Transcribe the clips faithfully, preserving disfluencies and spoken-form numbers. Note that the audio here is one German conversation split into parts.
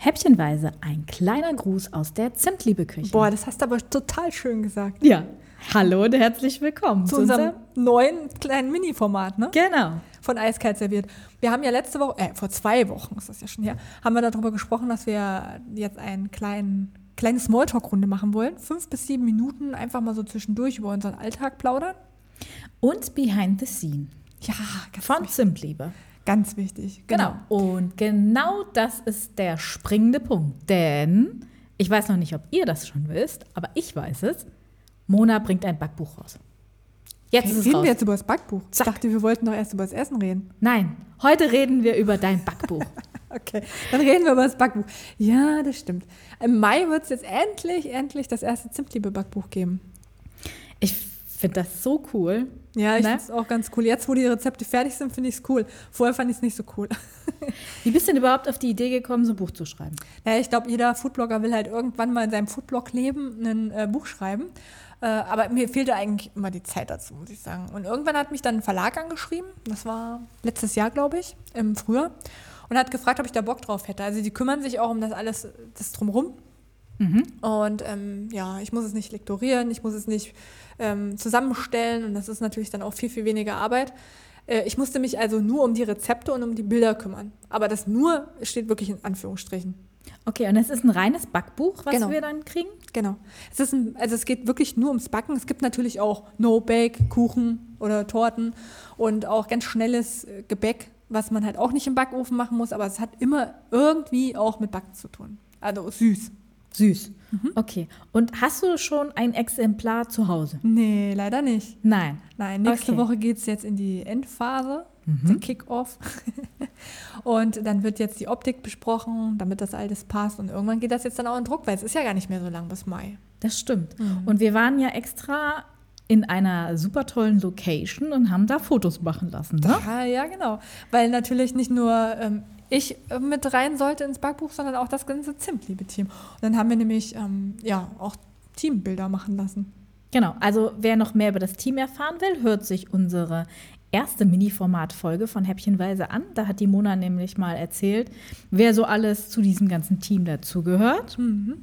Häppchenweise ein kleiner Gruß aus der Zimtliebe-Küche. Boah, das hast du aber total schön gesagt. Ja, hallo und herzlich willkommen zu, zu unserem neuen kleinen Mini-Format, ne? Genau. Von Eiskalt serviert. Wir haben ja letzte Woche, äh, vor zwei Wochen ist das ja schon her, haben wir darüber gesprochen, dass wir jetzt einen kleinen, kleine Smalltalk-Runde machen wollen. Fünf bis sieben Minuten einfach mal so zwischendurch über unseren Alltag plaudern. Und Behind the Scene. Ja, ganz von wichtig. Zimtliebe. Ganz wichtig. Genau. genau. Und genau das ist der springende Punkt. Denn, ich weiß noch nicht, ob ihr das schon wisst, aber ich weiß es, Mona bringt ein Backbuch raus. Jetzt hey, ist es reden raus. wir jetzt über das Backbuch? Zack. Ich dachte, wir wollten doch erst über das Essen reden. Nein, heute reden wir über dein Backbuch. Okay, dann reden wir über das Backbuch. Ja, das stimmt. Im Mai wird es jetzt endlich, endlich das erste Zimtliebe-Backbuch geben. Ich finde das so cool. Ja, ich ne? finde es auch ganz cool. Jetzt, wo die Rezepte fertig sind, finde ich es cool. Vorher fand ich es nicht so cool. Wie bist du denn überhaupt auf die Idee gekommen, so ein Buch zu schreiben? Ja, ich glaube, jeder Foodblogger will halt irgendwann mal in seinem Foodblog-Leben ein äh, Buch schreiben. Äh, aber mir fehlte eigentlich immer die Zeit dazu, muss ich sagen. Und irgendwann hat mich dann ein Verlag angeschrieben. Das war letztes Jahr, glaube ich, im Frühjahr. Und hat gefragt, ob ich da Bock drauf hätte. Also die kümmern sich auch um das alles, das Drumherum. Mhm. Und ähm, ja, ich muss es nicht lektorieren, ich muss es nicht ähm, zusammenstellen und das ist natürlich dann auch viel, viel weniger Arbeit. Äh, ich musste mich also nur um die Rezepte und um die Bilder kümmern. Aber das nur steht wirklich in Anführungsstrichen. Okay, und es ist ein reines Backbuch, was genau. wir dann kriegen? Genau. Es ist ein, also es geht wirklich nur ums Backen. Es gibt natürlich auch No-Bake, Kuchen oder Torten und auch ganz schnelles Gebäck, was man halt auch nicht im Backofen machen muss, aber es hat immer irgendwie auch mit Backen zu tun. Also süß. Süß. Mhm. Okay. Und hast du schon ein Exemplar zu Hause? Nee, leider nicht. Nein. Nein, nächste okay. Woche geht es jetzt in die Endphase, mhm. der Kick-Off. Und dann wird jetzt die Optik besprochen, damit das alles passt. Und irgendwann geht das jetzt dann auch in Druck, weil es ist ja gar nicht mehr so lang bis Mai. Das stimmt. Mhm. Und wir waren ja extra in einer super tollen Location und haben da Fotos machen lassen, ne? Ja, ja, genau. Weil natürlich nicht nur ähm, ich mit rein sollte ins Backbuch, sondern auch das ganze Zimtliebe-Team. Und dann haben wir nämlich ähm, ja auch Teambilder machen lassen. Genau, also wer noch mehr über das Team erfahren will, hört sich unsere erste Mini-Format-Folge von Häppchenweise an. Da hat die Mona nämlich mal erzählt, wer so alles zu diesem ganzen Team dazugehört. Mhm.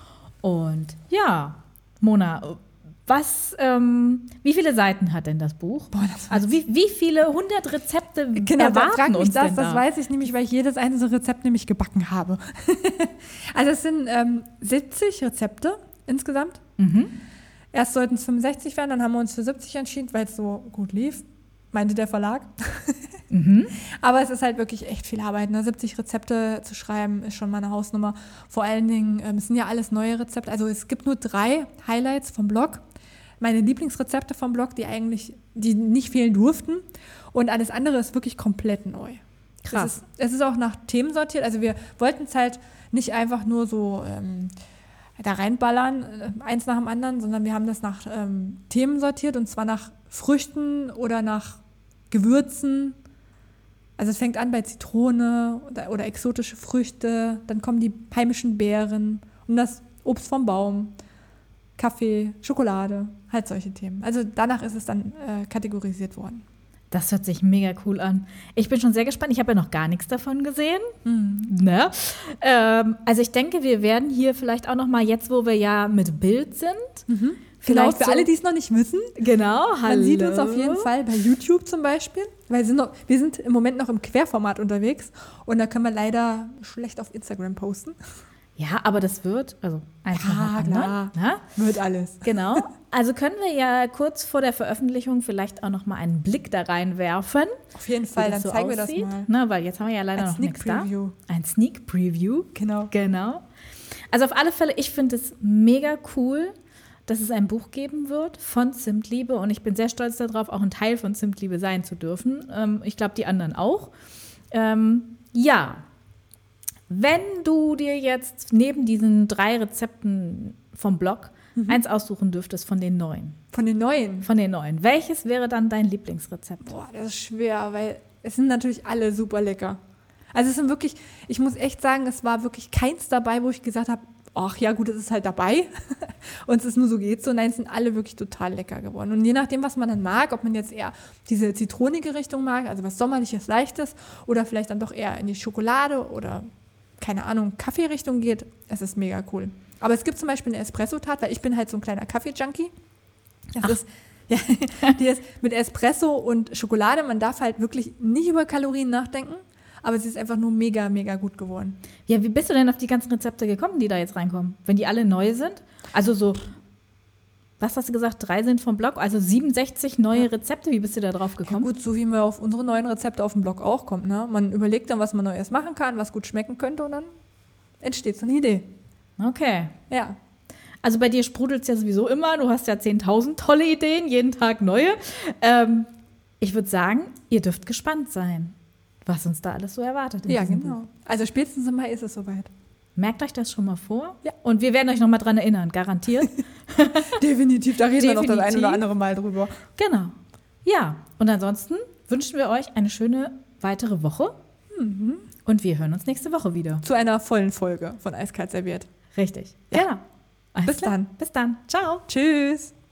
Und ja, Mona, was, ähm, wie viele Seiten hat denn das Buch? Boah, das also wie, wie viele hundert Rezepte genau, erwarten frag mich uns das, denn das da? weiß ich nämlich, weil ich jedes einzelne Rezept nämlich gebacken habe. Also es sind ähm, siebzig Rezepte insgesamt. Mhm. Erst sollten es fünfundsechzig werden, dann haben wir uns für siebzig entschieden, weil es so gut lief, meinte der Verlag. Mhm. Aber es ist halt wirklich echt viel Arbeit. Ne? siebzig Rezepte zu schreiben ist schon mal eine Hausnummer. Vor allen Dingen, ähm, es sind ja alles neue Rezepte. Also es gibt nur drei Highlights vom Blog. Meine Lieblingsrezepte vom Blog, die eigentlich, die nicht fehlen durften. Und alles andere ist wirklich komplett neu. Krass. Es ist, es ist auch nach Themen sortiert. Also wir wollten es halt nicht einfach nur so ähm, da reinballern, äh, eins nach dem anderen, sondern wir haben das nach ähm, Themen sortiert und zwar nach Früchten oder nach Gewürzen. Also es fängt an bei Zitrone oder, oder exotische Früchte, dann kommen die heimischen Beeren und das Obst vom Baum, Kaffee, Schokolade, halt solche Themen. Also danach ist es dann äh, kategorisiert worden. Das hört sich mega cool an. Ich bin schon sehr gespannt. Ich habe ja noch gar nichts davon gesehen. Mhm. Ne? Ähm, also ich denke, wir werden hier vielleicht auch noch mal jetzt, wo wir ja mit Bild sind, Mhm. vielleicht Genau, für so, alle, die es noch nicht wissen, genau, man hallo. sieht uns auf jeden Fall bei YouTube zum Beispiel, weil wir sind, noch, wir sind im Moment noch im Querformat unterwegs und da können wir leider schlecht auf Instagram posten. Ja, aber das wird, also eins nach dem anderen, ne? Wird alles. Genau. Also können wir ja kurz vor der Veröffentlichung vielleicht auch noch mal einen Blick da reinwerfen. Auf jeden Fall, dann so zeigen wir das aussieht. mal. Ne, weil jetzt haben wir ja leider Ein noch Sneak nichts da. Preview. Ein Sneak Preview. Genau. Genau. Also auf alle Fälle, ich finde es mega cool, dass es ein Buch geben wird von Zimtliebe und ich bin sehr stolz darauf, auch ein Teil von Zimtliebe sein zu dürfen. Ähm, ich glaube, die anderen auch. Ähm, ja, wenn du dir jetzt neben diesen drei Rezepten vom Blog mhm. eins aussuchen dürftest von den neuen. Von den neuen? Von den neuen. Welches wäre dann dein Lieblingsrezept? Boah, das ist schwer, weil es sind natürlich alle super lecker. Also es sind wirklich, ich muss echt sagen, es war wirklich keins dabei, wo ich gesagt habe, ach ja gut, es ist halt dabei und es ist nur so geht so. Nein, es sind alle wirklich total lecker geworden. Und je nachdem, was man dann mag, ob man jetzt eher diese zitronige Richtung mag, also was Sommerliches, Leichtes oder vielleicht dann doch eher in die Schokolade oder keine Ahnung, Kaffeerichtung geht, es ist mega cool. Aber es gibt zum Beispiel eine Espresso-Tat, weil ich bin halt so ein kleiner Kaffee-Junkie. Das Ach. ist, ja, die ist mit Espresso und Schokolade. Man darf halt wirklich nicht über Kalorien nachdenken, aber sie ist einfach nur mega, mega gut geworden. Ja, wie bist du denn auf die ganzen Rezepte gekommen, die da jetzt reinkommen? Wenn die alle neu sind? Also so, was hast du gesagt, drei sind vom Blog? Also siebenundsechzig neue Rezepte, wie bist du da drauf gekommen? Gut, so wie man auf unsere neuen Rezepte auf dem Blog auch kommt. Ne? Man überlegt dann, was man Neues machen kann, was gut schmecken könnte und dann entsteht so eine Idee. Okay. Ja. Also bei dir sprudelt es ja sowieso immer. Du hast ja zehntausend tolle Ideen, jeden Tag neue. Ähm, ich würde sagen, ihr dürft gespannt sein, was uns da alles so erwartet. in Ja, diesem genau. Buch. Also spätestens im Mai ist es soweit. Merkt euch das schon mal vor. Ja. Und wir werden euch noch mal dran erinnern, garantiert. Definitiv, da reden wir noch das ein Definitiv. oder andere Mal drüber. Genau. Ja, und ansonsten wünschen wir euch eine schöne weitere Woche. Mhm. Und wir hören uns nächste Woche wieder. Zu einer vollen Folge von Eiskalt serviert. Richtig. Ja. Genau. Alles Bis klar. dann. Bis dann. Ciao. Tschüss.